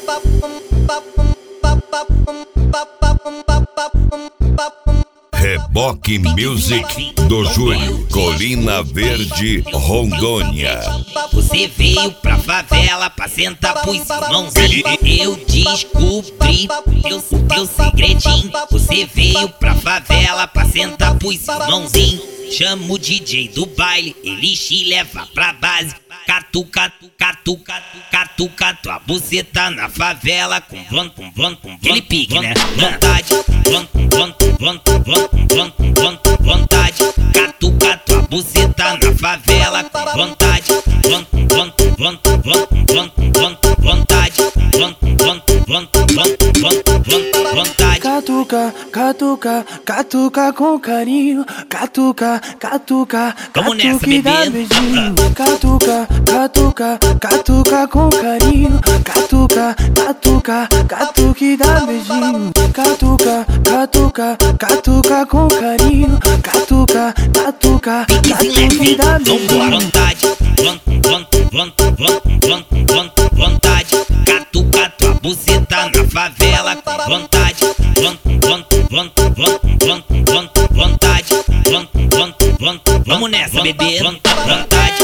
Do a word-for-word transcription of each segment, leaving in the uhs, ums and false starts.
Reboque Music do Júlio, Colina Verde, Rondônia. Você veio pra favela pra sentar pros irmãozinhos. Eu descobri teu, teu segredinho. Você veio pra favela pra sentar pros irmãozinhos. Chama o D J do baile, ele te leva pra base. Catuca, catuca, catuca, tua buceta na favela. Com von, com von, com aquele pique, né? Vontade, von, com von, com von, com von, com von, com von, com vontade. Catuca, tua buceta na favela. Com vontade, von, com von, com von, com von, com von, com von, com vontade. Von, com von, com von, com von, com von, com von, com vontade. Catuca, catuca, catuca com carinho. Catuca, catuca, Vamos nessa, catuca e dá bebê. beijinho. Catuca, catuca, catuca com carinho. Catuca, catuca, catuca e dá beijinho. Catuca, catuca, catuca com carinho. Catuca, catuca, catuca e dá beijinho. Vontade, von, von, von, von, von, von, vontade. Catuca, tua buceta na favela. Com vontade, von, von, von, von, von, von, vontade. Von, von, von, vamos nessa, bebê. Vontade.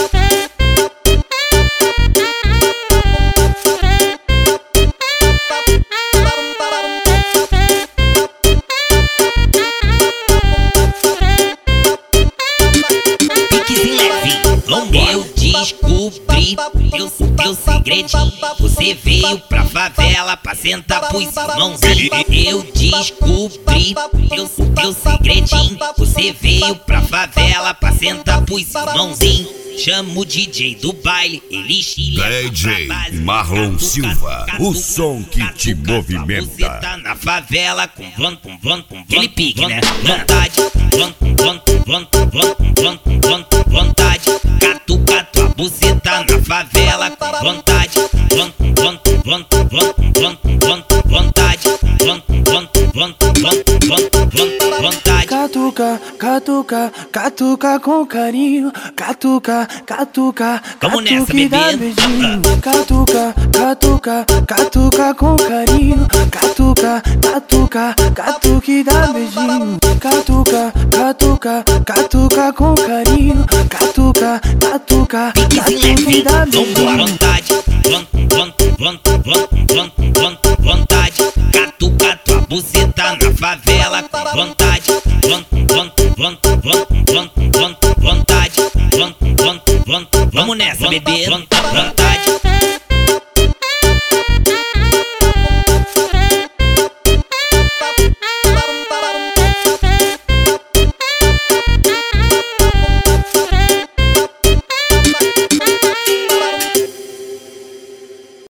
Eu descobri teu, teu segredinho. Você veio pra favela pra sentar pros irmãozinhos. Eu descobri teu, teu segredinho. Você veio pra favela pra sentar pros irmãozinhos. Chama o D J do baile, ele te leva D J pra base. Marlon Catuca, Silva, catuca, o som que te catuca, movimenta. Você tá na favela com von, com von, com aquele pique, né? Vontade, von, com von, com von, com von, com von, com von, com vontade. Catuca, tua buceta na favela. Com vontade, von, com von, com von, com von, com von, com von, com vontade. Von, com von, com von, com von, com von, com von, com vontade. Catuca, catuca, catuca com carinho. Catuca, catuca, Vamos nessa, catuca e dá bebê. beijinho. Catuca, catuca, catuca com carinho. Catuca, catuca, catuca e dá beijinho. Catuca, catuca, catuca com carinho. Catuca, catuca, catuca e dá beijinho. Vontade, von, von, von, von, von, von, vontade. Catuca, tua buceta na favela. Com vontade, von, von, von, von, von, von, vontade. Von, von, von, vamos nessa, bebê. Vontade.